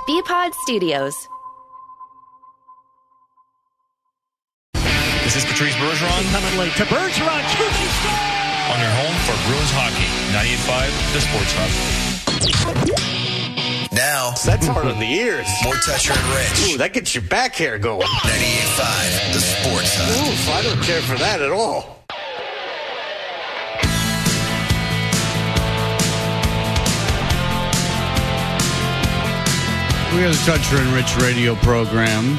BPod Studios. This is Patrice Bergeron. Coming late to Bergeron. Shooting star! On your home for Bruins hockey. 98.5, The Sports Hub. Now, That's hard on the ears. more Toucher and Rich. Ooh, that gets your back hair going. 98.5, The Sports Hub. Ooh, I don't care for that at all. We got the Toucher and Rich radio program.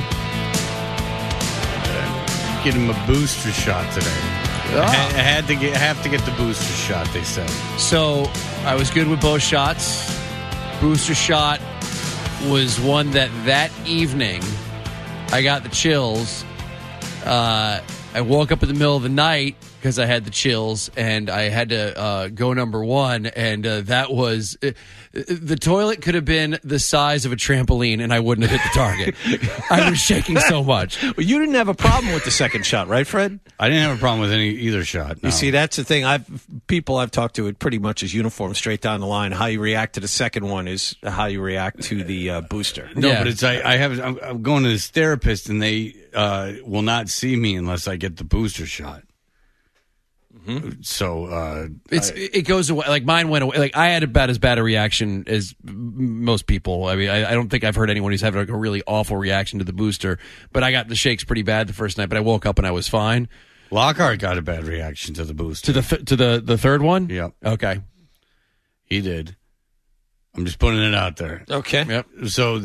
Get him a booster shot today. I have to get the booster shot, they said. So I was good with both shots. Booster shot was one that evening I got the chills. I woke up in the middle of the night because I had the chills, and I had to go number one, and that was the toilet could have been the size of a trampoline, and I wouldn't have hit the target. I was shaking so much. Well, you didn't have a problem with the second shot, right, Fred? I didn't have a problem with either shot. No. You see, that's the thing. People I've talked to, it pretty much is uniform straight down the line. How you react to the second one is how you react to the booster. No, Yeah. but it's I'm going to this therapist, and they will not see me unless I get the booster shot. So It goes away. Like mine went away. Like I had about as bad a reaction as most people. I mean, I don't think I've heard anyone who's having like a really awful reaction to the booster. But I got the shakes pretty bad the first night. But I woke up and I was fine. Lockhart got a bad reaction to the booster. To the third one. Yep, Okay. he did. I'm just putting it out there. Okay. Yep. So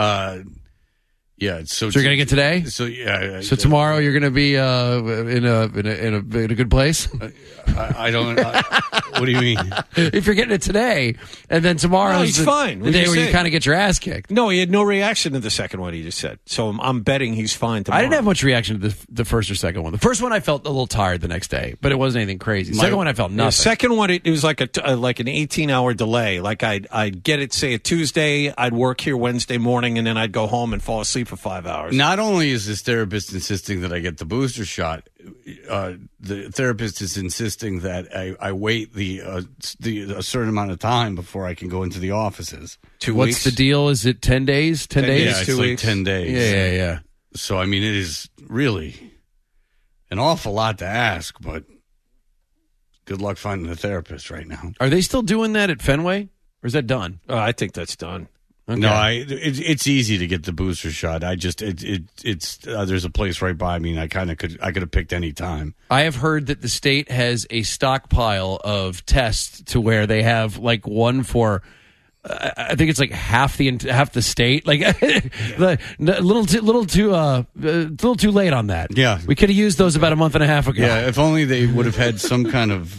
So you're gonna get today. So yeah. So tomorrow you're gonna be in a good place. I don't. What do you mean? If you're getting it today, and then tomorrow No, he's fine. the day where you kind of get your ass kicked. No, he had no reaction to the second one he just said. So I'm betting he's fine tomorrow. I didn't have much reaction to the first or second one. The first one I felt a little tired the next day, but it wasn't anything crazy. The second one I felt nothing. The second one, it was like an 18-hour delay. Like I'd get it, say, a Tuesday. I'd work here Wednesday morning, and then I'd go home and fall asleep for 5 hours. Not only is this therapist insisting that I get the booster shot, the therapist is insisting that I wait a certain amount of time before I can go into the offices. 2 What's weeks. the deal? Is it 10 days? 10 days? Yeah, it's 2 like weeks. 10 days. Yeah. So, I mean, it is really an awful lot to ask, but good luck finding a therapist right now. Are they still doing that at Fenway, or is that done? I think that's done. Okay. No, it's easy to get the booster shot. It's there's a place right by me, and I could have picked any time. I have heard that the state has a stockpile of tests to where they have like one for. I think it's like half the state. Like a little too late on that. Yeah. We could have used those about a month and a half ago. Yeah, if only they would have had some kind of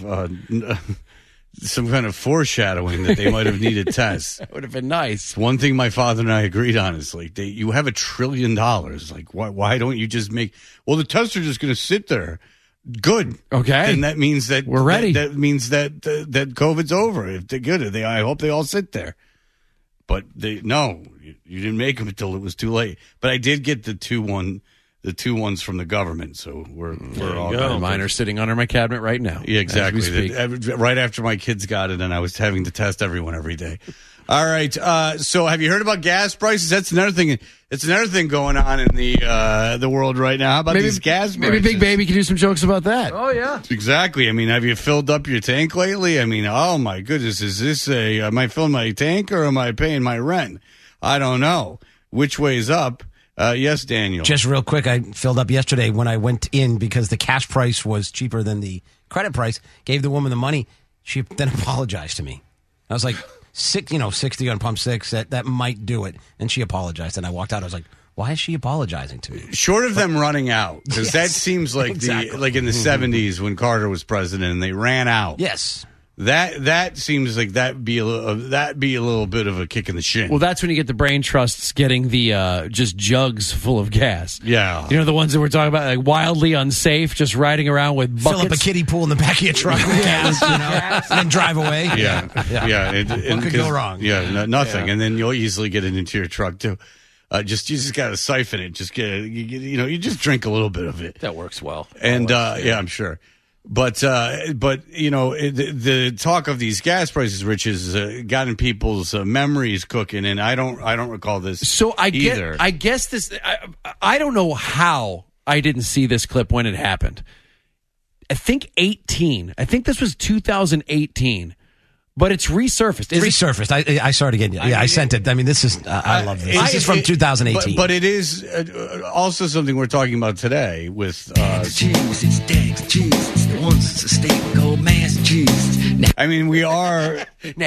foreshadowing that they might have needed tests. That would have been nice. One thing my father and I agreed on is like you have $1 trillion. Like why don't you just make? Well, the tests are just going to sit there. Good. Okay. And that means that we're ready. That means that COVID's over. If they're good, I hope they all sit there. But you didn't make them until it was too late. But I did get the two ones from the government, so we're all good. Mine are sitting under my cabinet right now. Yeah, exactly. as we speak. Right after my kids got it, and I was having to test everyone every day. All right. So, have you heard about gas prices? That's another thing. It's another thing going on in the world right now. How about these gas prices? Maybe Big Baby can do some jokes about that. Oh, yeah. Exactly. I mean, have you filled up your tank lately? I mean, oh my goodness, is this am I filling my tank or am I paying my rent? I don't know. Which way's up? Yes, Daniel. Just real quick, I filled up yesterday when I went in because the cash price was cheaper than the credit price. Gave the woman the money. She then apologized to me. I was like, 60 on pump 6, that might do it. And she apologized, and I walked out. I was like, why is she apologizing to me? Short of them running out, because that seems like exactly. like in the 70s when Carter was president and they ran out. Yes. That seems like that'd be a little bit of a kick in the shin. Well, that's when you get the brain trusts getting the just jugs full of gas. Yeah. You know, the ones that we're talking about, like wildly unsafe, just riding around with buckets. Fill up a kiddie pool in the back of your truck with gas, and then drive away. Yeah. What could go wrong? Yeah, nothing. Yeah. And then you'll easily get it into your truck, too. You just got to siphon it. Just you just drink a little bit of it. That works well. And, I'm sure. But you know, the talk of these gas prices, Rich, has gotten people's memories cooking, and I don't recall this. So either. I guess this. I don't know how I didn't see this clip when it happened. I think 18. I think this was 2018. But it's resurfaced. Resurfaced. I saw it again. Yeah, I sent it. I mean, this is. I love this. This is from 2018. But it is also something we're talking about today with. Cheese, it's Dax cheese. It's the ones that's a steak called mass cheese. I mean, we are.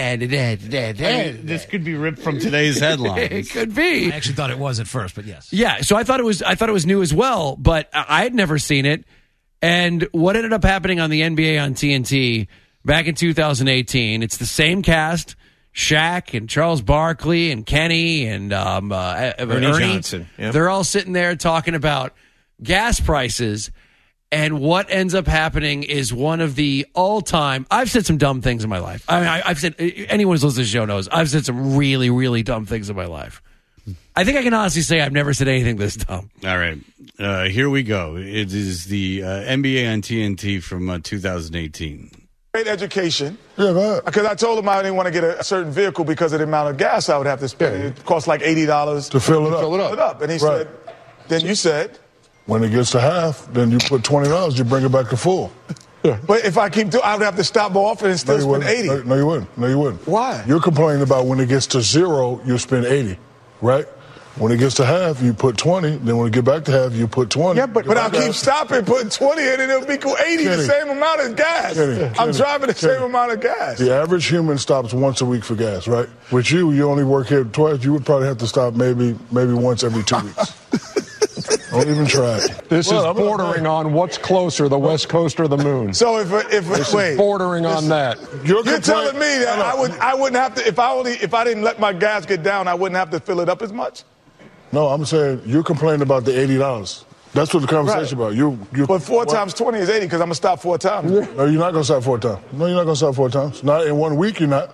This This could be ripped from today's headlines. It could be. I actually thought it was at first, but yes. Yeah, so I thought it was new as well, but I had never seen it. And what ended up happening on the NBA on TNT back in 2018, it's the same cast, Shaq and Charles Barkley and Kenny and Ernie Johnson. Yep. They're all sitting there talking about gas prices. And what ends up happening is one of the all-time. I've said some dumb things in my life. I mean, I've said, anyone who's listened to the show knows I've said some really, really dumb things in my life. I think I can honestly say I've never said anything this dumb. All right, here we go. It is the NBA on TNT from 2018. Great education. Yeah, because I told him I didn't want to get a certain vehicle because of the amount of gas I would have to spend. It cost like $80 to fill it up. And he said, then you said, when it gets to half, then you put $20, you bring it back to full. Yeah. But if I keep doing, I would have to stop more often and still spend 80. No, you wouldn't. No, you wouldn't. Why? You're complaining about when it gets to zero, you spend 80, right? When it gets to half, you put 20. Then when it get back to half, you put 20. Yeah, but I'll keep stopping, putting 20 in, and it'll equal 80, the same amount of gas. I'm driving the same amount of gas. The average human stops once a week for gas, right? With you only work here twice. You would probably have to stop maybe once every 2 weeks. Don't even try it. This is bordering on what's closer, the West Coast or the moon. So if this is bordering on that. You're telling me that I wouldn't have to, if I didn't let my gas get down, I wouldn't have to fill it up as much? No, I'm saying you're complaining about the $80. That's what the conversation about. You. But 4 times 20 is 80 because I'm gonna stop 4 times. No, you're not gonna stop 4 times. No, you're not gonna stop 4 times. Not in 1 week. You're not.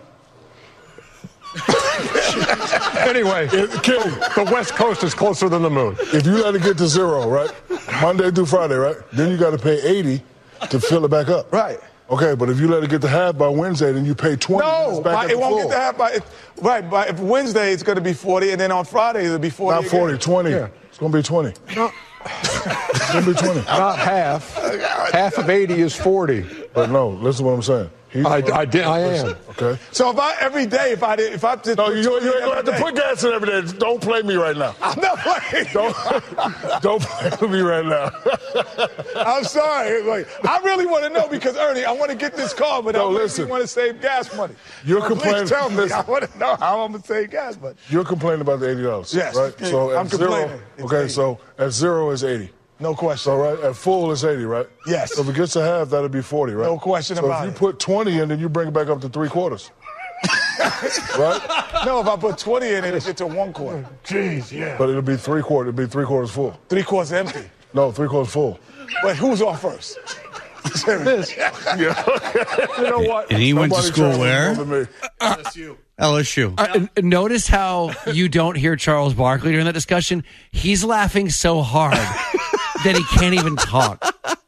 Anyway, Kenny, the West Coast is closer than the moon. If you let it get to zero, right, Monday through Friday, right, then you got to pay 80 to fill it back up. Right. Okay, but if you let it get to half by Wednesday, then you pay 20. No, it won't get to half by. By if Wednesday it's going to be 40, and then on Friday it'll be 40. Not 40, again. 20. Yeah. It's going to be 20. No. It's going to be 20. Not half. Half of 80 is 40. But no, listen to what I'm saying. I am. Okay. So if I just no, you ain't gonna have to put gas in every day. Don't play me right now. I'm not playing. Don't play with me right now. I'm sorry. I really want to know because Ernie, I want to get this car, but I really want to save gas money. You're complaining. Please tell me. I want to know how I'm gonna save gas money. You're complaining about the $80. Yes. Right. So I'm complaining. Okay. 80. So at zero is 80. No question. So, right, at full is 80, right? Yes. So if it gets to half, that'll be 40, right? No question about it. So if you put 20 in, then you bring it back up to 3/4. Right? No, if I put 20 in, it'll get to 1/4. Jeez, yeah. But it'll be 3/4. It'll be 3/4 full. 3/4 empty. No, 3/4 full. But who's on first? You know what? And he went to school where? LSU. LSU. Notice how you don't hear Charles Barkley during that discussion. He's laughing so hard that he can't even talk.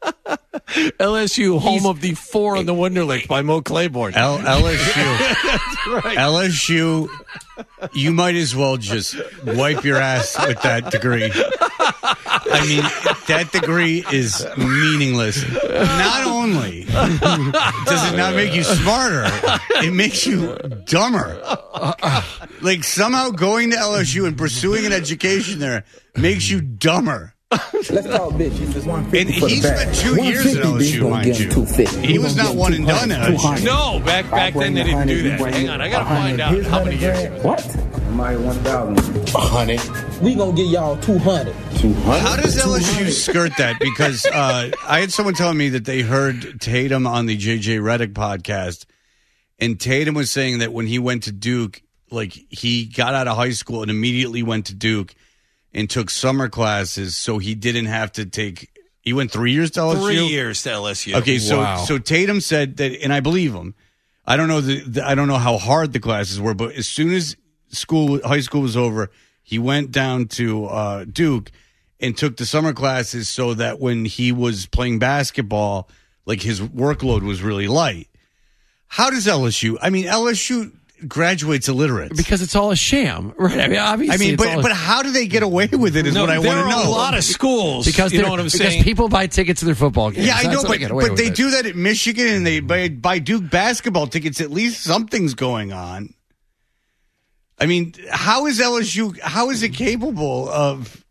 LSU, home of the 4 on the Wonderlic by Mo Claiborne. LSU. That's right. LSU, you might as well just wipe your ass with that degree. I mean, that degree is meaningless. Not only does it not make you smarter, it makes you dumber. Like, somehow going to LSU and pursuing an education there makes you dumber. Let's talk bitches. And he spent 2 years at LSU, mind you. He was not one and done at LSU. No, back then they didn't do that. Hang on, I gotta find out how many years. What? Somebody 1,000. 100. We gonna give y'all 200. 200. How does LSU skirt that? Because I had someone telling me that they heard Tatum on the JJ Redick podcast, and Tatum was saying that when he went to Duke, like, he got out of high school and immediately went to Duke and took summer classes, so he didn't have to take. He went 3 years to LSU. 3 years to LSU. Okay, Wow. so Tatum said that, and I believe him. I don't know I don't know how hard the classes were, but as soon as high school was over, he went down to Duke and took the summer classes so that when he was playing basketball like his workload was really light. How does LSU? I mean, LSU graduates illiterate because it's all a sham, right? I mean, obviously, but how do they get away with it? Is what I want to know. A lot of schools, because you know what I'm saying? Because people buy tickets to their football games. Yeah, I know, but they it. do that at Michigan, and they buy Duke basketball tickets. At least something's going on. I mean, how is LSU? How is it capable of?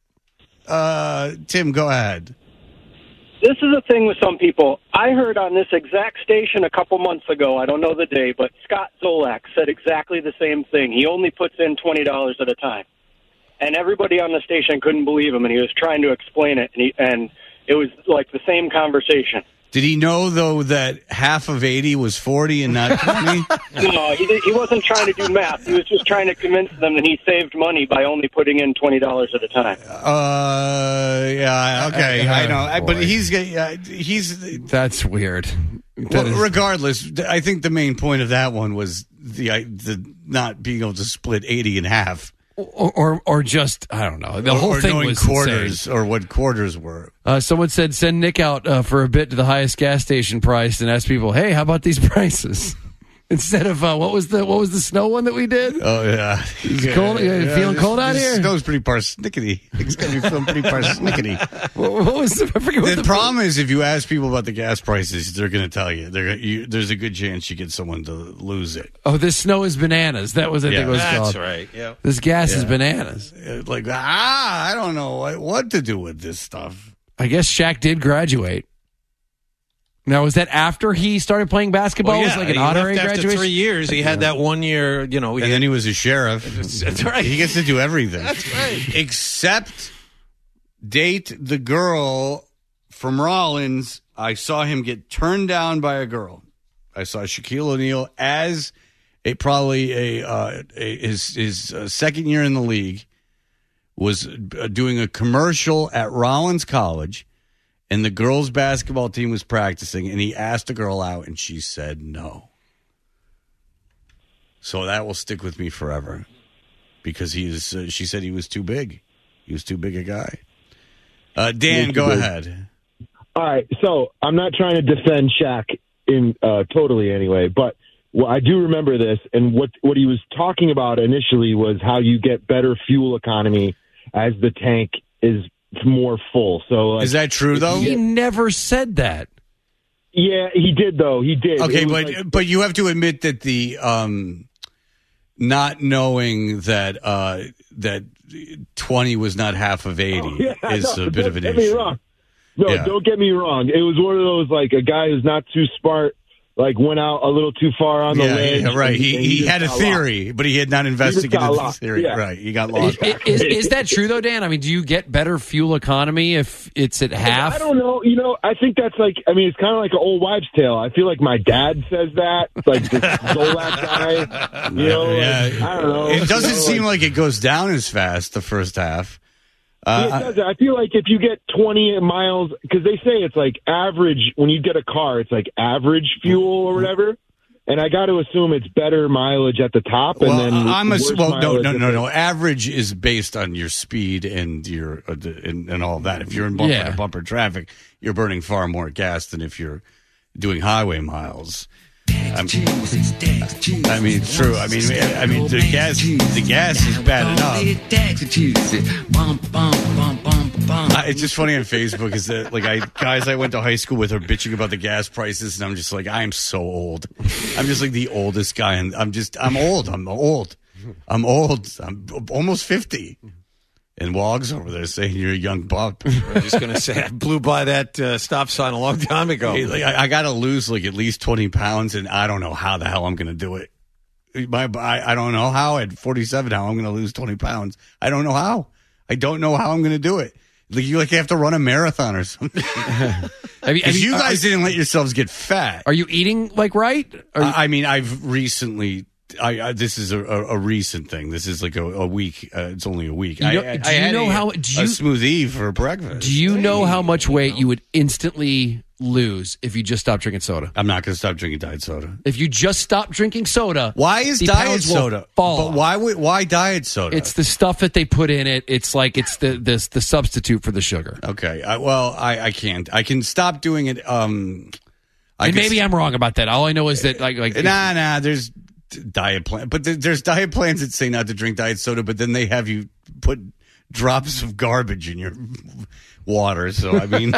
Tim, go ahead. This is a thing with some people. I heard on this exact station a couple months ago, I don't know the day, but Scott Zolak said exactly the same thing. He only puts in $20 at a time. And everybody on the station couldn't believe him, and he was trying to explain it, and it was like the same conversation. Did he know, though, that half of 80 was 40 and not 20? No, he wasn't trying to do math. He was just trying to convince them that he saved money by only putting in $20 at a time. Yeah, okay, I know. But he's That's weird. Regardless, I think the main point of that one was the not being able to split 80 in half. Or just, I don't know. The whole thing was quarters insane. or what quarters were. Someone said, send Nick out for a bit to the highest gas station price and ask people, hey, how about these prices? Instead of, what was the snow one that we did? Oh, yeah. It's cold. Feeling cold out here? Snow's pretty parsnickety. It's going to be feeling pretty parsnickety. What was the, I forget what the problem is, if you ask people about the gas prices, they're going to tell you. There's a good chance you get someone to lose it. Oh, this snow is bananas. That was, I think it was called. That's right. Yeah. This gas is bananas. Like, I don't know what to do with this stuff. I guess Shaq did graduate. Now, was that after he started playing basketball? Well, yeah, was it like an he honorary left after graduation? 3 years. He had that 1 year, and then he was a sheriff. That's right. He gets to do everything. That's right. Except date the girl from Rollins. I saw him get turned down by a girl. I saw Shaquille O'Neal as his second year in the league was doing a commercial at Rollins College. And the girls' basketball team was practicing, and he asked a girl out, and she said no. So that will stick with me forever, because she said he was too big. He was too big a guy. Dan, go ahead. All right, so I'm not trying to defend Shaq totally anyway, but I do remember this, and what he was talking about initially was how you get better fuel economy as the tank is more full. So is that true though? He never said that. Yeah, he did though. He did. Okay, but you have to admit that the not knowing that 20 was not half of 80 is a bit of an issue. Don't get me wrong. No, don't get me wrong. It was one of those like a guy who's not too smart. Like went out a little too far on the ledge. Yeah, right. He had a theory, but he had not investigated the theory. Yeah. Right. He got lost. Is that true though, Dan? I mean, do you get better fuel economy if it's at half? I don't know. I think that's like. I mean, it's kind of like an old wives' tale. I feel like my dad says that. Like the Zolak guy. I don't know. It doesn't seem like it goes down as fast the first half. It does. I feel like if you get 20 miles, because they say it's like average, when you get a car, it's like average fuel or whatever. And I got to assume it's better mileage at the top. And then no. Average is based on your speed and your and all of that. If you're in bumper to bumper traffic, you're burning far more gas than if you're doing highway miles. I mean, it's true. I mean, the gas is bad enough. It's just funny on Facebook is that guys I went to high school with are bitching about the gas prices, and I'm just like, I am so old. I'm just like the oldest guy, and I'm old. I'm almost 50. And Wog's over there saying you're a young buck. I'm just going to say I blew by that stop sign a long time ago. Hey, I got to lose at least 20 pounds, and I don't know how the hell I'm going to do it. I don't know how at 47 how I'm going to lose 20 pounds. I don't know how. I don't know how I'm going to do it. You have to run a marathon or something. Because you guys didn't let yourselves get fat. Are you eating right? I mean, I've recently. This is a recent thing. This is like a week. It's only a week. I had a smoothie for breakfast. Do you know how much weight you would instantly lose if you just stop drinking soda? I'm not going to stop drinking diet soda. If you just stop drinking soda, why is the diet pounds will soda? fall But off. why diet soda? It's the stuff that they put in it. It's like it's the substitute for the sugar. Okay. I can't. I can stop doing it. And maybe I'm wrong about that. All I know is that like nah. There's diet plan, but there's diet plans that say not to drink diet soda, but then they have you put drops of garbage in your water. So I mean,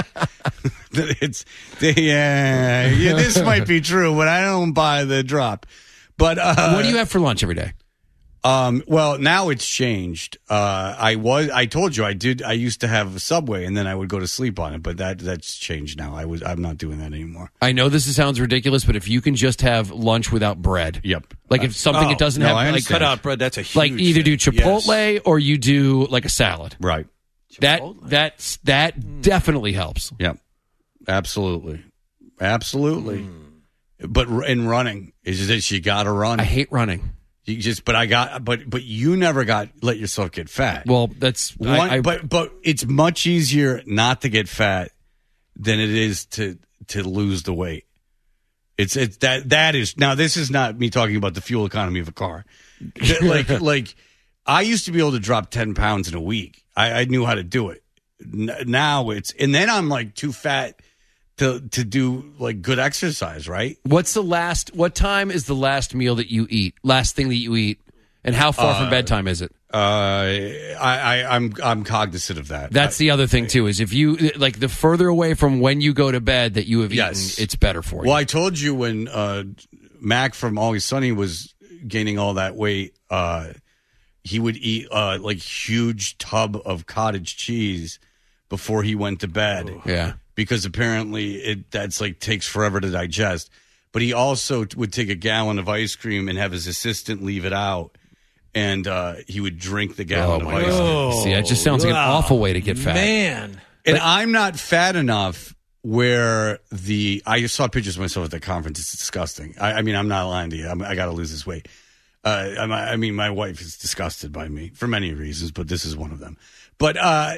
this might be true, but I don't buy the drop. But what do you have for lunch every day? Well, now it's changed. I told you I used to have a Subway and then I would go to sleep on it, but that's changed now. I'm not doing that anymore. I know this sounds ridiculous, but if you can just have lunch without bread. Yep. Like if something it doesn't have like cut out bread, that's a huge like either do thing. Chipotle or you do like a salad. Right. That definitely helps. Yep. Absolutely. But in running is that you got to run. I hate running. But you never let yourself get fat. Well, that's but it's much easier not to get fat than it is to lose the weight. It's that is now. This is not me talking about the fuel economy of a car. like I used to be able to drop 10 pounds in a week. I knew how to do it. Now and then I'm like too fat to do like good exercise, right? What time is the last meal that you eat? Last thing that you eat, and how far from bedtime is it? I'm cognizant of that. That's the other thing too. Is if you like the further away from when you go to bed that you have eaten, it's better for you. Well, I told you when Mac from Always Sunny was gaining all that weight, he would eat like huge tub of cottage cheese before he went to bed. Yeah. Because apparently that's like takes forever to digest. But he also would take a gallon of ice cream and have his assistant leave it out, and he would drink the gallon of ice cream. See, that just sounds like an awful way to get fat. Man. And I'm not fat enough where I saw pictures of myself at the conference. It's disgusting. I mean, I'm not lying to you. I got to lose this weight. I mean, my wife is disgusted by me for many reasons, but this is one of them. But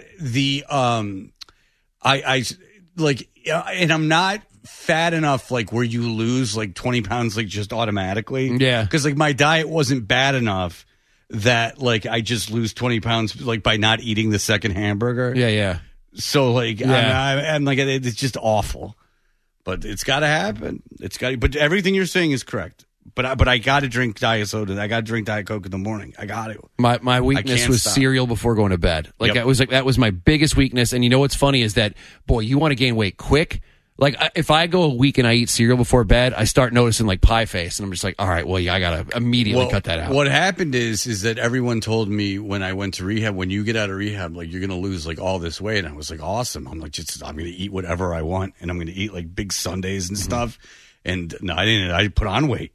and I'm not fat enough like where you lose like 20 pounds like just automatically. Yeah. Because like my diet wasn't bad enough that like I just lose 20 pounds like by not eating the second hamburger. Yeah. So like I'm like it's just awful. But it's got to happen. But everything you're saying is correct. But I got to drink diet soda. I got to drink Diet Coke in the morning. I got it. My weakness was cereal before going to bed. That was my biggest weakness. And you know what's funny is that, boy, you want to gain weight quick. Like if I go a week and I eat cereal before bed, I start noticing like pie face, and I'm just like, all right, well, I got to immediately cut that out. What happened is that everyone told me when I went to rehab, when you get out of rehab, like you're going to lose like all this weight. And I was like, awesome. I'm like, I'm going to eat whatever I want, and I'm going to eat like big sundaes and stuff. And no, I didn't. I put on weight.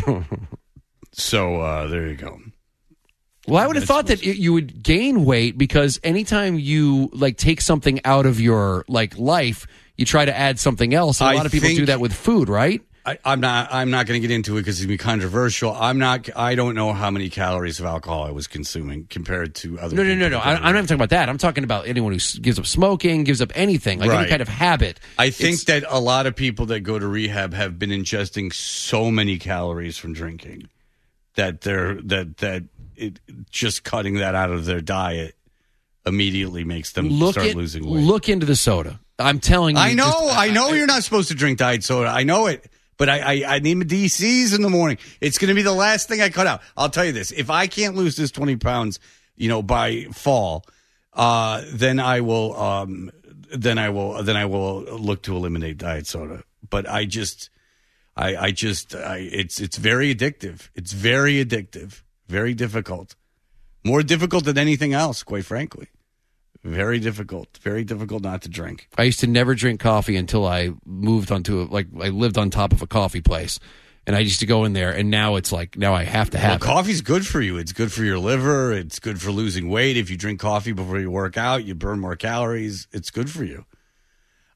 So there you go. Well, I would have thought that you would gain weight because anytime you like take something out of your like life, you try to add something else. And a lot of people do that with food, right? I'm not going to get into it because it'd be controversial. I don't know how many calories of alcohol I was consuming compared to other. No. I'm not talking about that. I'm talking about anyone who gives up smoking, gives up anything, like any kind of habit. I think that a lot of people that go to rehab have been ingesting so many calories from drinking that just cutting that out of their diet immediately makes them start losing weight. Look into the soda. I'm telling you. I know you're not supposed to drink diet soda. I know it. But I need my DCs in the morning. It's going to be the last thing I cut out. I'll tell you this: if I can't lose this 20 pounds, by fall, then I will look to eliminate diet soda. But it's very addictive. It's very addictive. Very difficult. More difficult than anything else, quite frankly. Very difficult not to drink. I used to never drink coffee until I moved onto I lived on top of a coffee place, and I used to go in there, and now it's like now I have to have it. Coffee's good for you. It's good for your liver. It's good for losing weight. If you drink coffee before you work out, you burn more calories. It's good for you.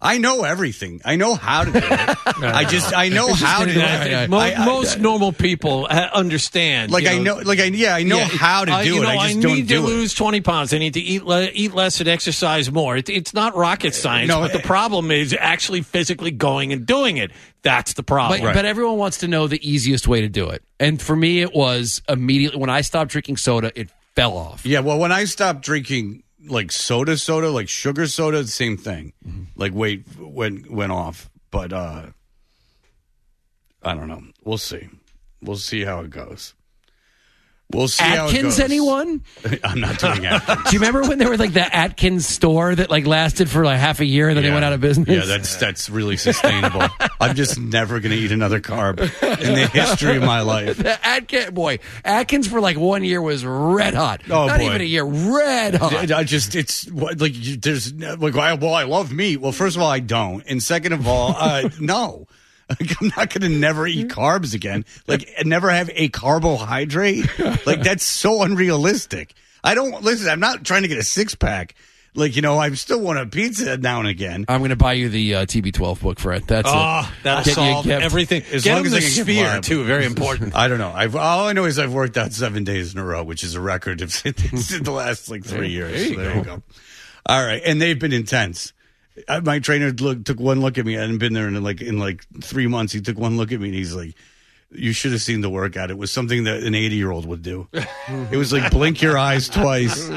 I know everything. I know how to do it. I know how to do it. Most normal people understand. Like, I know how to do it. I just don't do it. I need to lose 20 pounds. I need to eat less and exercise more. It's not rocket science, but the problem is actually physically going and doing it. That's the problem. But everyone wants to know the easiest way to do it. And for me, it was immediately when I stopped drinking soda, it fell off. Yeah, well, when I stopped drinking like soda, like sugar soda, the same thing. Mm-hmm. Like weight went off. But I don't know. We'll see. We'll see how it goes. We'll see Atkins, how it goes. Anyone? I'm not doing Atkins. Do you remember when there was like the Atkins store that like lasted for like half a year and then they went out of business? Yeah, that's really sustainable. I'm just never going to eat another carb in the history of my life. The Atkins for like 1 year was red hot. Oh, not boy. even a year, red hot. It's like there's like, I love meat. Well, first of all, I don't, and second of all, no. Like, I'm not going to never eat carbs again. Like, never have a carbohydrate. Like, that's so unrealistic. Listen, I'm not trying to get a six-pack. Like, I still want a pizza now and again. I'm going to buy you the TB12 book for it. That's it. That'll solve everything. As long as I can sphere, too. Very important. I don't know. All I know is I've worked out 7 days in a row, which is a record of the last, 3 years. There you go. All right. And they've been intense. My trainer took one look at me. I hadn't been there in 3 months. He took one look at me and he's like, "You should have seen the workout. It was something that an 80-year-old would do." It was like blink your eyes twice.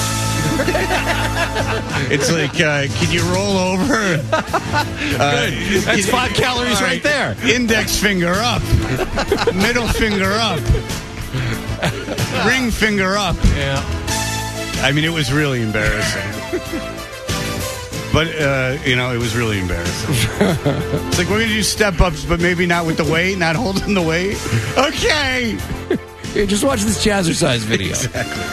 It's like, can you roll over? That's 5 calories right there. Index finger up, middle finger up, ring finger up. Yeah. I mean, it was really embarrassing. But, it was really embarrassing. It's like, we're going to do step-ups, but maybe not with the weight, not holding the weight. Okay. Here, just watch this jazzercise video. Exactly.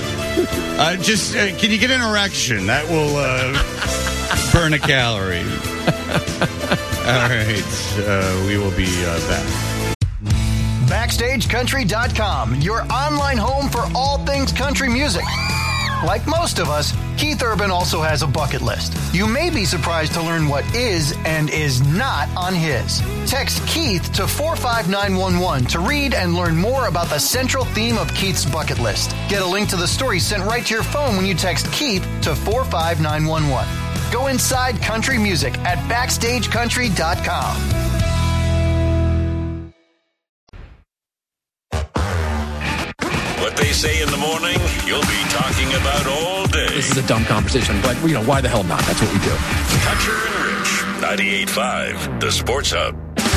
Can you get an erection? That will burn a calorie. All right. We will be back. BackstageCountry.com, your online home for all things country music. Like most of us, Keith Urban also has a bucket list. You may be surprised to learn what is and is not on his. Text Keith to 45911 to read and learn more about the central theme of Keith's bucket list. Get a link to the story sent right to your phone when you text Keith to 45911. Go inside country music at BackstageCountry.com. What they say in the morning, you'll be talking about all day. This is a dumb conversation, but, why the hell not? That's what we do. Country and Rich, 98.5, the Sports Hub.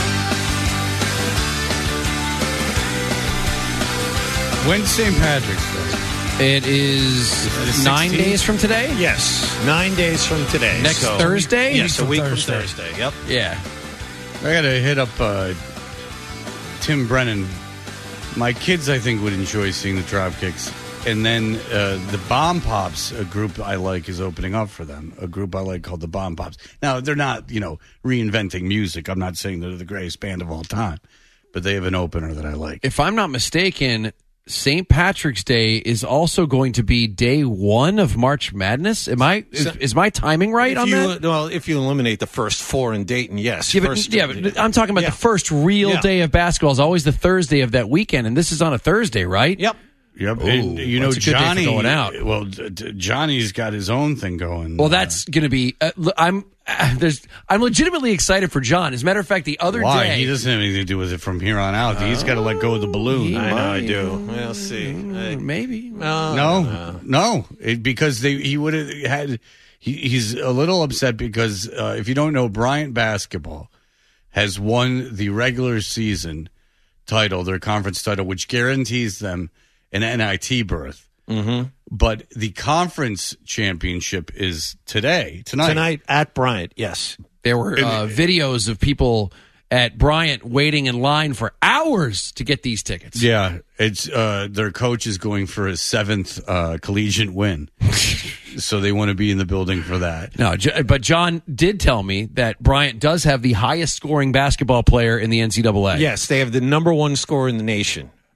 When's St. Patrick's Day? It is 9 days from today? Yes, 9 days from today. Next Thursday? Yes, a week from Thursday. Yep. Yeah. I got to hit up Tim Brennan. My kids, I think, would enjoy seeing the Dropkicks. And then the Bomb Pops, a group I like, is opening up for them. A group I like called the Bomb Pops. Now, they're not, reinventing music. I'm not saying they're the greatest band of all time. But they have an opener that I like. If I'm not mistaken, St. Patrick's Day is also going to be day one of March Madness. Is my timing right on that? Well, if you eliminate the first 4 in Dayton, yes. Yeah, but I'm talking about the first real day of basketball is always the Thursday of that weekend, and this is on a Thursday, right? Yep. Yep. Ooh, and, that's a good day for going out. Well, Johnny's got his own thing going. Well, that's going to be. I'm legitimately excited for John. As a matter of fact, the other day he doesn't have anything to do with it from here on out. He's got to let go of the balloon. I know, I do. We'll see. Maybe. No. Because he would have had. He's a little upset because if you don't know, Bryant basketball has won the regular season title, their conference title, which guarantees them an NIT berth. Mm-hmm. But the conference championship is tonight. Tonight at Bryant, yes. There were videos of people at Bryant waiting in line for hours to get these tickets. Yeah, it's their coach is going for his 7th collegiate win. So they want to be in the building for that. No, but John did tell me that Bryant does have the highest scoring basketball player in the NCAA. Yes, they have the number 1 scorer in the nation.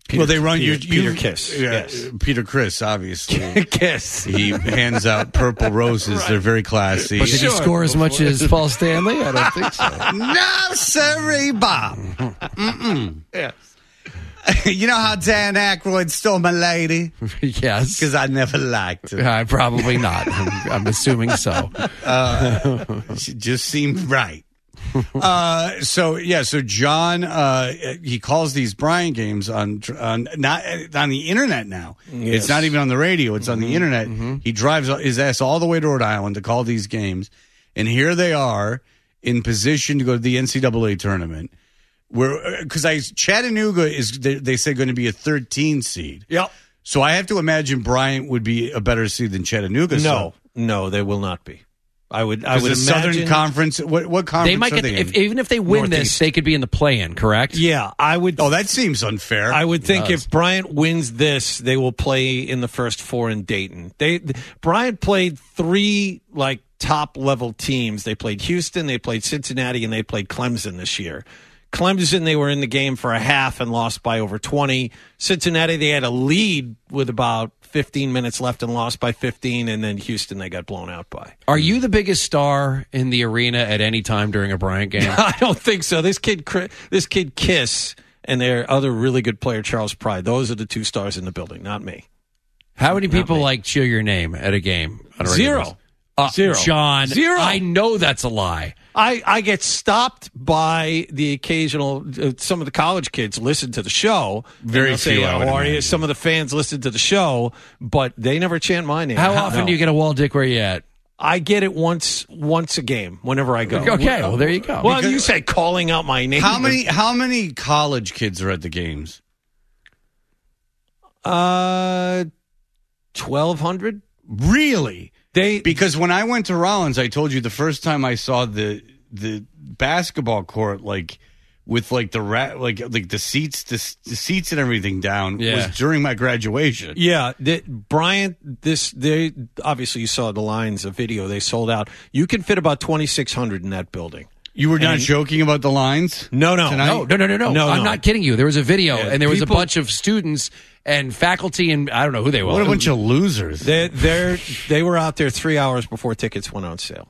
Well, they run Peter Kiss. Yes. Peter Chris, obviously. Kiss. He hands out purple roses. Right. They're very classy. But did he score as much as Paul Stanley? I don't think so. No, sorry, Bob. Mm-mm. Yes. You know how Dan Aykroyd stole my lady? Yes. Because I never liked her. Probably not. I'm assuming so. She just seemed right. So John, he calls these Bryant games not on the internet now. Yes. It's not even on the radio. It's on the internet. Mm-hmm. He drives his ass all the way to Rhode Island to call these games. And here they are in position to go to the NCAA tournament. Because Chattanooga is, they say, going to be a 13 seed. Yep. So I have to imagine Bryant would be a better seed than Chattanooga. No, they will not be. I would imagine Southern Conference. What conference they might are get they in? Even if they win Northeast. this, they could be in the play-in. Correct? Yeah, I would. Oh, that seems unfair. I would think if Bryant wins this, they will play in the first four in Dayton. Bryant played three top level teams. They played Houston, they played Cincinnati, and they played Clemson this year. Clemson, they were in the game for a half and lost by over 20. Cincinnati, they had a lead with about 15 minutes left and lost by 15. And then Houston, they got blown out by. Are you the biggest star in the arena at any time during a Bryant game? I don't think so. This kid Kiss and their other really good player, Charles Pride, those are the two stars in the building, not me. How many people cheer your name at a game? Zero. Zero. John, Zero. I know that's a lie. I get stopped by the occasional, some of the college kids listen to the show. Very few, I would imagine. Some of the fans listen to the show, but they never chant my name. How often do you get a wall, Dick, where you at? I get it once a game, whenever I go. Okay, well, there you go. Well, you say calling out my name. How many college kids are at the games? 1,200. Really? Because when I went to Rollins, I told you the first time I saw the basketball court with the seats and everything down was during my graduation. Yeah, Bryant. They obviously you saw the lines of video. They sold out. You can fit about 2,600 in that building. You were not joking about the lines? No. I'm not kidding you. There was a video, and there was a bunch of students and faculty, and I don't know who they were. What a bunch of losers. They were out there 3 hours before tickets went on sale.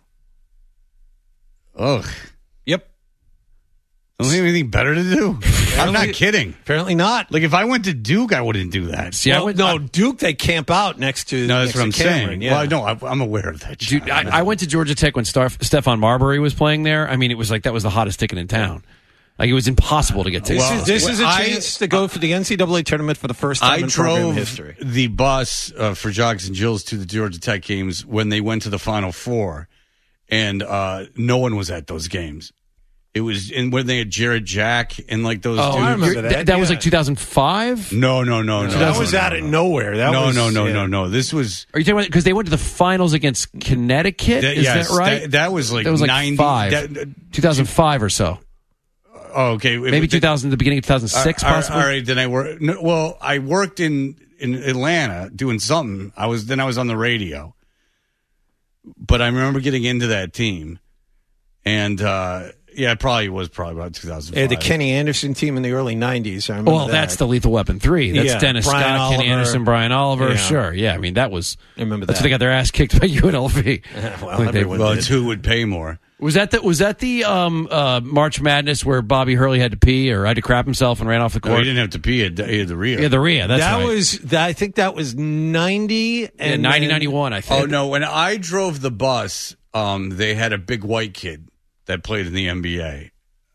Ugh. Yep. Don't have anything better to do? I'm not kidding. Apparently not. If I went to Duke, I wouldn't do that. See, Duke, they camp out next to. No, that's what I'm Cameron, saying. Yeah. Well, no, I'm aware of that. Dude, I went to Georgia Tech when Stephon Marbury was playing there. I mean, it was that was the hottest ticket in town. It was impossible to get tickets. This is a chance to go for the NCAA tournament for the first time in program history. I drove the bus for Jocks and Jills to the Georgia Tech games when they went to the Final Four, and no one was at those games. It was when they had Jared Jack and those dudes. I remember that. That was 2005? No. That was out of nowhere. No. This was. Are you talking about because they went to the finals against Connecticut? Is that right? That was 90. 2005 or so. Oh, okay. Maybe 2000, the beginning of 2006, possibly. All right, then I worked. I worked in Atlanta doing something. I was on the radio, but I remember getting into that team, and it probably was about 2005. The Kenny Anderson team in the early '90s. I remember that's the Lethal Weapon 3. That's Dennis Brian Scott, Oliver. Kenny Anderson, Brian Oliver. Yeah. Sure, yeah. I mean, that was. I remember that's that. when they got their ass kicked by UNLV. It's who would pay more. Was that the March Madness where Bobby Hurley had to pee or had to crap himself and ran off the court? No, he didn't have to pee. He had the Rhea. Yeah, the Rhea. That's right. I think that was 90 and 90, 91, I think. Oh, no. When I drove the bus, they had a big white kid that played in the NBA.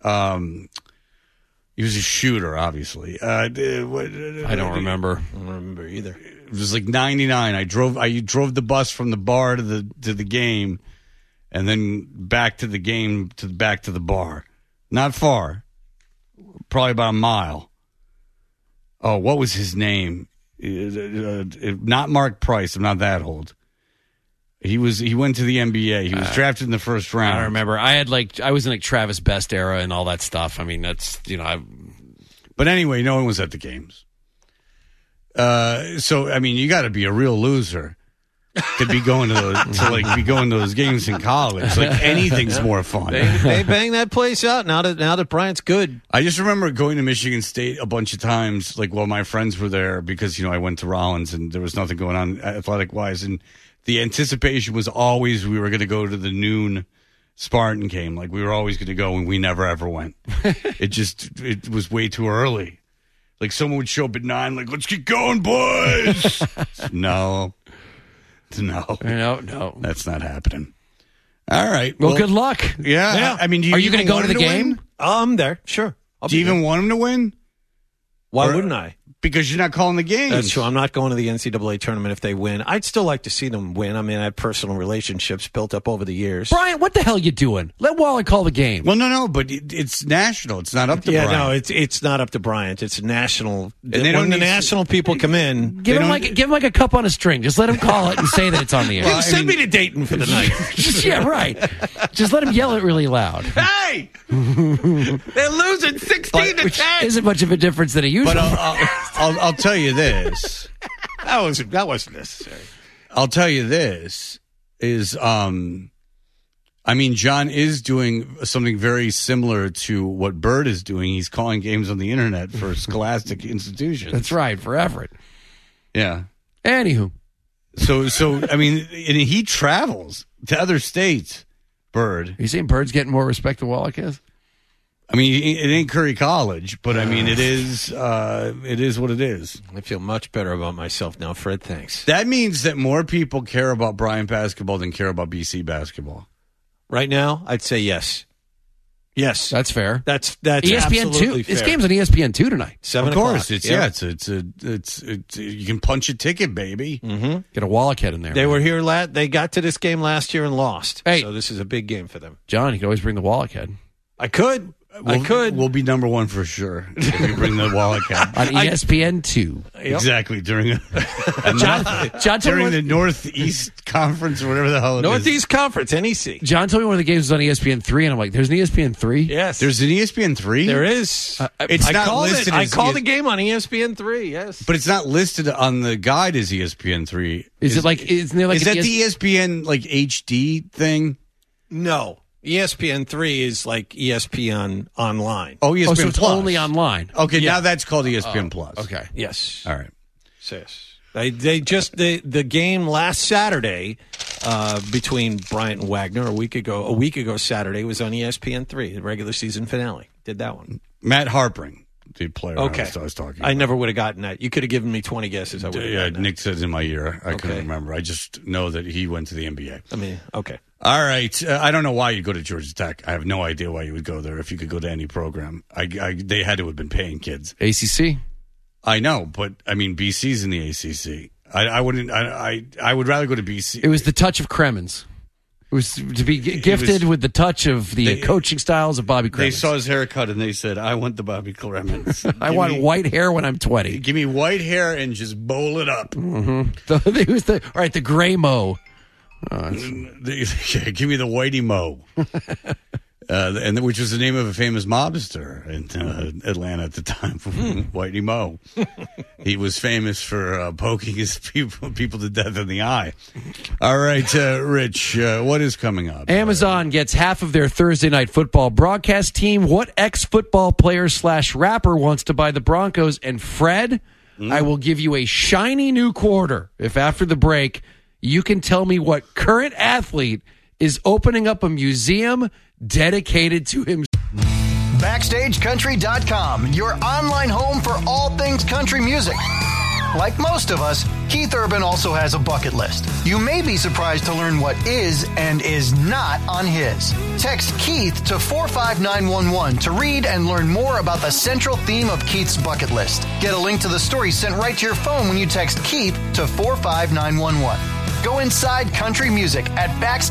He was a shooter, obviously. I don't remember. I don't remember either. It was 99. I drove the bus from the bar to the game, and then back to the game back to the bar. Not far, probably about a mile. Oh, what was his name? Not Mark Price. I'm not that old. He went to the NBA. He was drafted in the first round. I remember. I was in Travis Best era and all that stuff. I mean, that's But anyway, no one was at the games. So I mean, you got to be a real loser to be going to those games in college. Like anything's more fun. They bang that place out now that Bryant's good. I just remember going to Michigan State a bunch of times, like while my friends were there, because I went to Rollins and there was nothing going on athletic wise, and the anticipation was always we were going to go to the noon Spartan game. Like we were always going to go, and we never ever went. It was way too early. Like someone would show up at 9, like, let's get going, boys. No. That's not happening. All right. Well, good luck. Yeah. I mean, are you going to go to the game? I'm there. Sure. Do you even want him to win? Why wouldn't I? Because you're not calling the games. That's true. I'm not going to the NCAA tournament if they win. I'd still like to see them win. I mean, I have personal relationships built up over the years. Brian, what the hell are you doing? Let Wally call the game. Well, no, but it's national. It's not up to Bryant. No, it's not up to Bryant. It's national. When the national people come in, give him like a cup on a string. Just let him call it and say that it's on the air. Send me to Dayton for the night. Yeah, right. Just let him yell it really loud. Hey, they're losing 16-10. Isn't much of a difference than it usually. But I'll tell you this. That wasn't necessary. I'll tell you this is, John is doing something very similar to what Bird is doing. He's calling games on the internet for scholastic institutions. That's right, for Everett. Yeah. Anywho. So and he travels to other states, Bird. Are you saying Bird's getting more respect than Wallach is? I mean, it ain't Curry College, but it is what it is. I feel much better about myself now, Fred. Thanks. That means that more people care about Bryant basketball than care about BC basketball. Right now, I'd say yes. Yes, that's fair. That's ESPN absolutely 2. fair. This game's on ESPN 2 tonight. 7 Of course, o'clock. it's you can punch a ticket, baby. Mm-hmm. Get a Wallach head in there. They were here they got to this game last year and lost. Hey. So this is a big game for them. John, you can always bring the Wallach head. I could. We'll be number one for sure if you bring the Wallach head on ESPN 2. Exactly during John during the Northeast Conference or whatever the hell it is. Northeast Conference, NEC. John told me one of the games was on ESPN 3, and I'm like, "There's an ESPN 3." Yes, there's an ESPN 3. There is. It's not listed. I called the game on ESPN 3. Yes, but it's not listed on the guide as ESPN 3. Is that the ESPN like HD thing? No. ESPN3 is like ESPN online. Oh, ESPN so it's Plus. only online. Okay, now that's called ESPN Plus. Okay. Yes. All right. Yes. They just the game last Saturday between Bryant and Wagner a week ago Saturday was on ESPN3, the regular season finale. Did that one. Matt Harpring, the player I was talking about. I never would have gotten that. You could have given me 20 guesses. I would have gotten that. Nick says in my ear. I couldn't remember. I just know that he went to the NBA. I mean, okay. All right. I don't know why you'd go to Georgia Tech. I have no idea why you would go there if you could go to any program. They had to have been paying kids. ACC? I know, but I mean, BC's in the ACC. I wouldn't. I would rather go to BC. It was the touch of Cremens. It was to be gifted with the touch of the coaching styles of Bobby Cremens. They saw his haircut and they said, "I want the Bobby Cremens. I want white hair when I'm 20. Give me white hair and just bowl it up." Mm-hmm. It was all right. The gray mo. Give me the Whitey Mo, and which was the name of a famous mobster in Atlanta at the time, Whitey Mo. He was famous for poking his people to death in the eye. All right, Rich, what is coming up? Amazon gets half of their Thursday Night Football broadcast team. What ex-football player / rapper wants to buy the Broncos? And Fred, I will give you a shiny new quarter if after the break you can tell me what current athlete is opening up a museum dedicated to him. BackstageCountry.com, your online home for all things country music. Like most of us, Keith Urban also has a bucket list. You may be surprised to learn what is and is not on his. Text Keith to 45911 to read and learn more about the central theme of Keith's bucket list. Get a link to the story sent right to your phone when you text Keith to 45911. Go inside country music at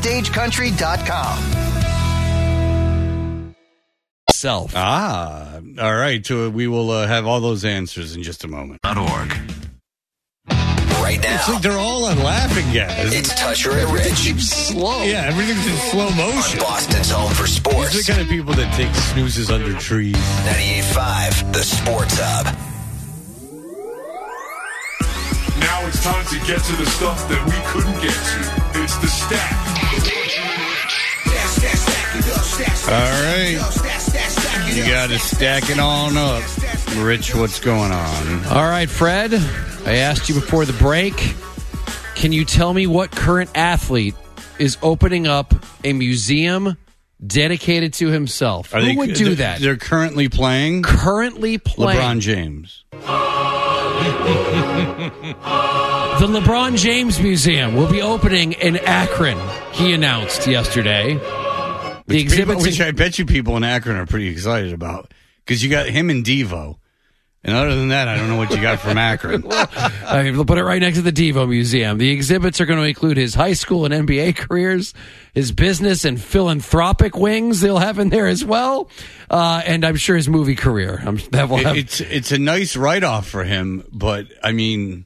BackstageCountry.com. Self. All right. So we will have all those answers in just a moment. .org. Right now. It's like they're all on laughing gas. It's Toucher and Rich. Slow. Yeah, everything's in slow motion. On Boston's home for sports. These are the kind of people that take snoozes under trees. 98.5, the Sports Hub. Now it's time to get to the stuff that we couldn't get to. It's the stack. All right. You got to stack it on up. Rich, what's going on? All right, Fred, I asked you before the break, can you tell me what current athlete is opening up a museum dedicated to himself? Who would do that? They're currently playing? Currently playing. LeBron James. The LeBron James Museum will be opening in Akron, he announced yesterday. Which I bet you people in Akron are pretty excited about, because you got him and Devo. And other than that, I don't know what you got from Akron. We'll put it right next to the Devo Museum. The exhibits are going to include his high school and NBA careers, his business and philanthropic wings they'll have in there as well, and I'm sure his movie career. It's a nice write-off for him, but, I mean,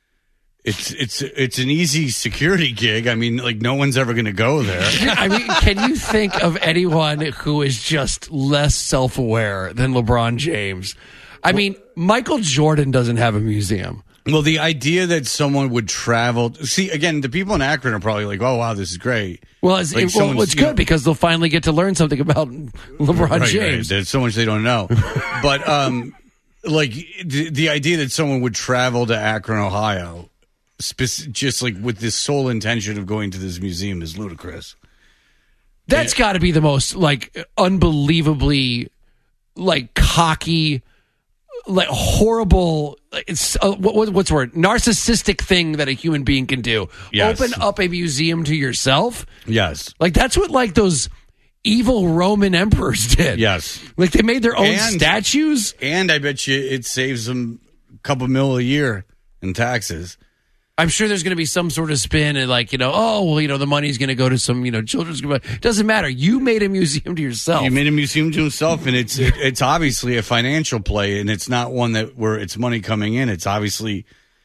it's an easy security gig. I mean, like, no one's ever going to go there. I mean, can you think of anyone who is just less self-aware than LeBron James? I mean, Michael Jordan doesn't have a museum. Well, the idea that someone would travel... See, again, the people in Akron are probably like, oh, wow, this is great. Well, it's good because they'll finally get to learn something about LeBron James. Right. There's so much they don't know. But, like, the idea that someone would travel to Akron, Ohio, just like with this sole intention of going to this museum is ludicrous. That's got to be the most, like, unbelievably, like, cocky... like horrible, it's what's the word? Narcissistic thing that a human being can do. Yes. Open up a museum to yourself. Yes, like that's what like those evil Roman emperors did. Yes, like they made their own statues. And I bet you it saves them a couple $1 a year in taxes. I'm sure there's going to be some sort of spin and like, the money's going to go to some, children's. It doesn't matter. You made a museum to yourself. You made a museum to himself, and it's obviously a financial play, and it's not one where it's money coming in. It's obviously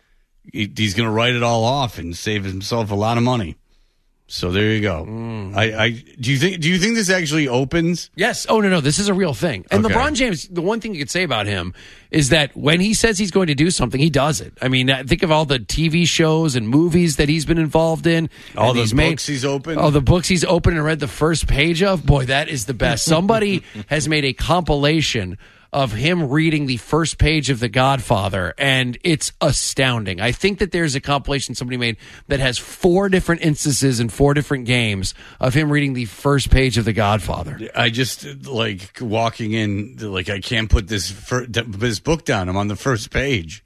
he's going to write it all off and save himself a lot of money. So there you go. Do you think this actually opens? Yes. Oh no, this is a real thing. And Okay. LeBron James, the one thing you could say about him is that when he says he's going to do something, he does it. I mean, think of all the TV shows and movies that he's been involved in. All the books he's opened. Oh, the books he's opened and read the first page of. Boy, that is the best. Somebody has made a compilation of him reading the first page of The Godfather, and it's astounding. I think that there's a compilation somebody made that has 4 different instances in 4 different games of him reading the first page of The Godfather. I just, like, walking in, like, I can't put this book down. I'm on the first page.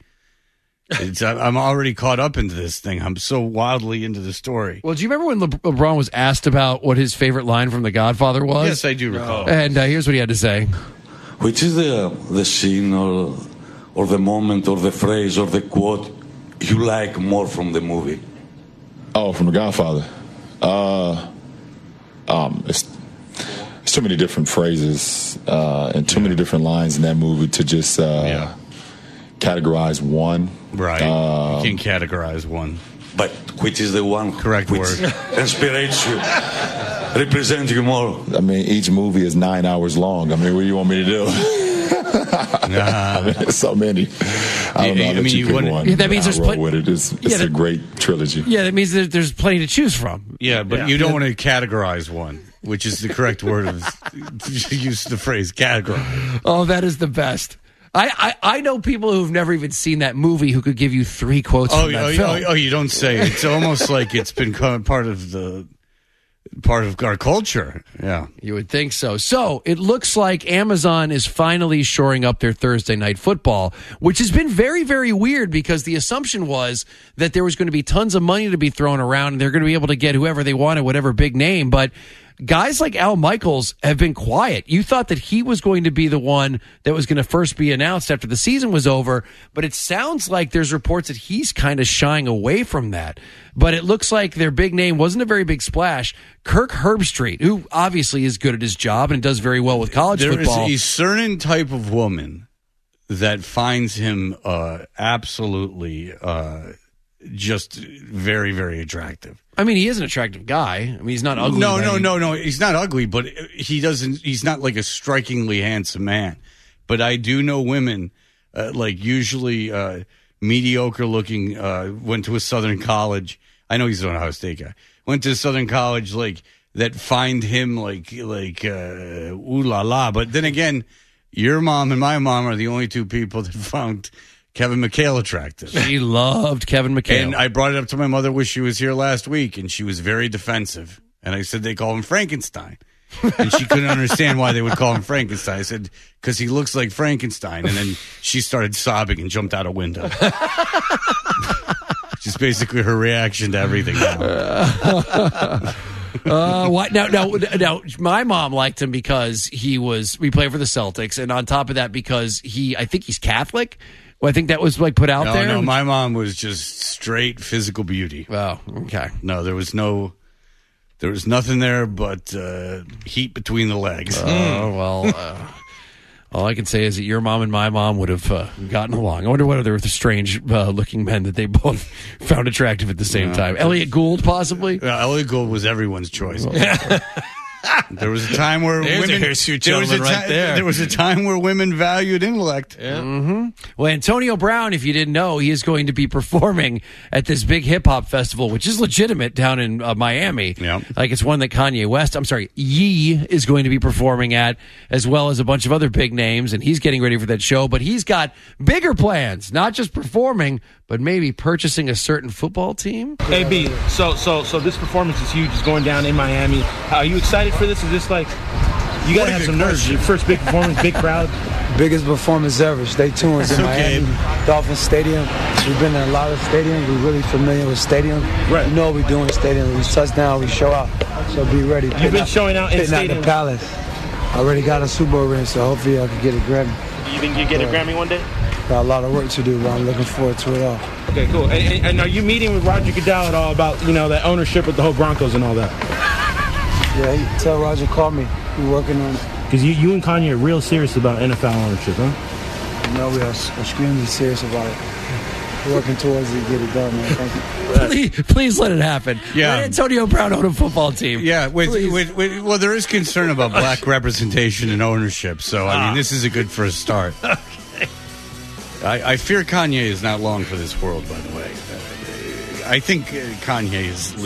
I'm already caught up into this thing. I'm so wildly into the story. Well, do you remember when LeBron was asked about what his favorite line from The Godfather was? Yes, I do recall. And here's what he had to say. Which is the scene or the moment or the phrase or the quote you like more from the movie? Oh, from The Godfather. It's too many different phrases and too many different lines in that movie to just categorize one. Right. You can't categorize one. But which is the one correct which word inspires you, represents you more? I mean, each movie is 9 hours long. I mean, what do you want me to do? I mean, there's so many. I don't know. I'll let you pick one. Yeah, that means there's plenty. It's a great trilogy. Yeah, that means that there's plenty to choose from. Yeah, but you don't want to categorize one, which is the correct word of use the phrase categorize. Oh, that is the best. I know people who've never even seen that movie who could give you 3 quotes from that film. Oh, you don't say. It's almost like it's been part of our culture. Yeah. You would think so. So it looks like Amazon is finally shoring up their Thursday Night Football, which has been very, very weird because the assumption was that there was going to be tons of money to be thrown around and they're going to be able to get whoever they wanted, whatever big name. But guys like Al Michaels have been quiet. You thought that he was going to be the one that was going to first be announced after the season was over, but it sounds like there's reports that he's kind of shying away from that. But it looks like their big name wasn't a very big splash. Kirk Herbstreit, who obviously is good at his job and does very well with college football. There is a certain type of woman that finds him absolutely just very, very attractive. I mean, he is an attractive guy. I mean, he's not ugly. No. He's not ugly, but he's not like a strikingly handsome man. But I do know women, like usually mediocre looking, went to a Southern college. I know he's an Ohio State guy. Went to a Southern college, like, that find him ooh la la. But then again, your mom and my mom are the only two people that found Kevin McHale attractive. She loved Kevin McHale. And I brought it up to my mother when she was here last week, and she was very defensive. And I said they call him Frankenstein. And she couldn't understand why they would call him Frankenstein. I said, because he looks like Frankenstein. And then she started sobbing and jumped out a window. Which is basically her reaction to everything now. What? Now, my mom liked him because we played for the Celtics, and on top of that, because I think he's Catholic. Well, I think that was put out there. No, my mom was just straight physical beauty. Oh, okay. No, there was nothing there but heat between the legs. Oh, well, all I can say is that your mom and my mom would have gotten along. I wonder what other strange looking men that they both found attractive at the same time. Elliot Gould, possibly? Elliot Gould was everyone's choice. There was a time where There was a time where women valued intellect. Yeah. Mm-hmm. Well, Antonio Brown, if you didn't know, he is going to be performing at this big hip hop festival, which is legitimate down in Miami. Yeah. Like it's one that Ye is going to be performing at, as well as a bunch of other big names, and he's getting ready for that show. But he's got bigger plans, not just performing, but maybe purchasing a certain football team. Hey, B, so this performance is huge. It's going down in Miami. Are you excited for this? Is this like, you got to have some nerves. Your first big performance, big crowd. Biggest performance ever. Stay tuned. It's in Miami, Dolphin Stadium. We've been in a lot of stadiums. We're really familiar with stadiums. Right. We know what we do in stadiums. We touch down, we show out. So be ready. You've been showing out in stadiums. At the Palace. I already got a Super Bowl ring, so hopefully I can get a Grammy. You think you get a Grammy one day? Got a lot of work to do, but I'm looking forward to it all. Okay, cool. And are you meeting with Roger Goodell at all about, that ownership with the whole Broncos and all that? Yeah, tell Roger call me. We're working on it. Because you and Kanye are real serious about NFL ownership, huh? No, we are extremely serious about it. We're working towards it, get it done, man. Thank you. Please let it happen. Yeah. Let Antonio Brown own a football team. Yeah, well, there is concern about black representation and ownership, so, I mean, this is a good first start. Okay. I fear Kanye is not long for this world, by the way. I think Kanye is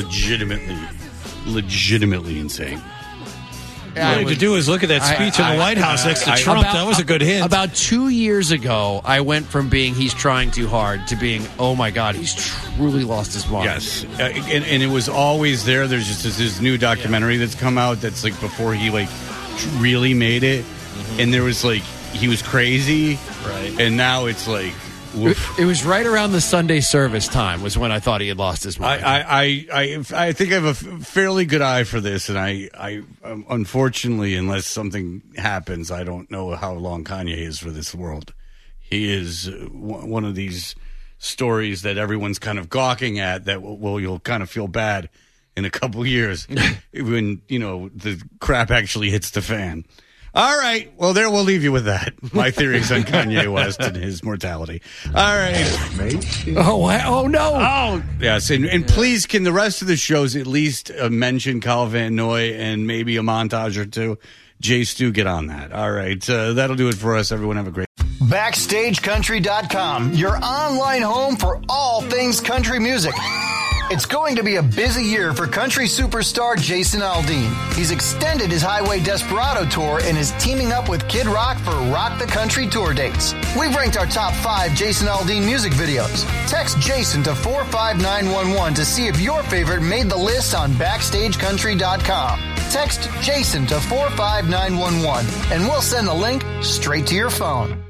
legitimately insane. All you need to do is look at that speech in the White House next to Trump. That was a good hint. About 2 years ago, I went from being he's trying too hard to being, oh my God, he's truly lost his mind. Yes. And it was always there. There's just this new documentary that's come out that's like before he really made it. Mm-hmm. And there was he was crazy. Right. And now it's it was right around the Sunday service time was when I thought he had lost his mind. I think I have a fairly good eye for this, and I unfortunately, unless something happens, I don't know how long Kanye is for this world. He is one of these stories that everyone's kind of gawking at that you'll kind of feel bad in a couple years when the crap actually hits the fan. All right. Well, there we'll leave you with that. My theories on Kanye West and his mortality. All right. Oh no. Oh, yes. And please, can the rest of the shows at least mention Kyle Van Noy and maybe a montage or two? Jay Stu, get on that. All right. That'll do it for us. Everyone have a great BackstageCountry.com, your online home for all things country music. It's going to be a busy year for country superstar Jason Aldean. He's extended his Highway Desperado tour and is teaming up with Kid Rock for Rock the Country tour dates. We've ranked our top 5 Jason Aldean music videos. Text Jason to 45911 to see if your favorite made the list on BackstageCountry.com. Text Jason to 45911 and we'll send the link straight to your phone.